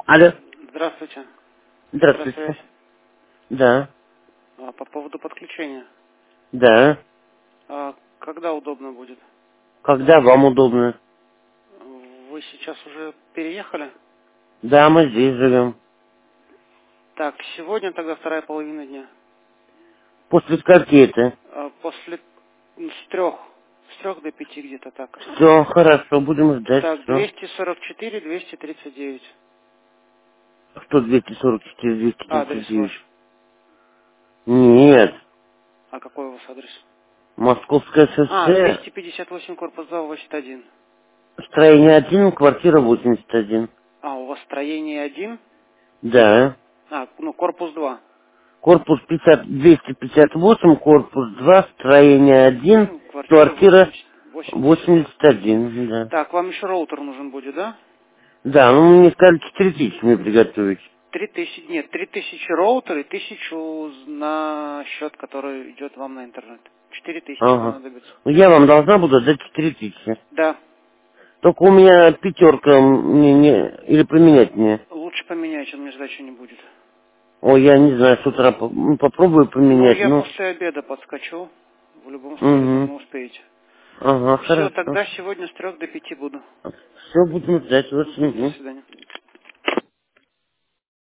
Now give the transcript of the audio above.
Алло. Здравствуйте. Электросвязь. Здравствуйте. Да. По поводу подключения. Да. Когда удобно будет? Когда вам удобно? Вы сейчас уже переехали? Да, мы здесь живем. Так, сегодня тогда вторая половина дня. После скольки это? После с трех до 5 где-то так. Все, хорошо, будем ждать, Так, все. 244, 239. Что 244, Адрес 239? ваш. Нет. А какой у вас адрес? Московское шоссе, 258, корпус 2, 81. строение 1, квартира 81. У вас строение 1? Да. Корпус 2. Корпус 50, 258, корпус 2, строение 1, Квартира квартира 81. 81, да. Так, вам еще роутер нужен будет, да? Да, ну мне сказали 4000 мне приготовить. 3000, нет, 3000 роутер и 1000 на счет, который идет вам на интернет. 4000 Ага. понадобится. Ну, я вам должна буду дать 4000. Да, Только у меня пятерка мне не... Или поменять мне. лучше поменять, он мне сдачи не будет. Ой, я не знаю, с утра попробую Ну, поменять, я ну... после обеда подскочу. В любом случае, Угу. думаю, успеете. Ага, Все, хорошо. тогда сегодня с 3 до 5 буду. Все, будем ждать вас. До Угу. свидания.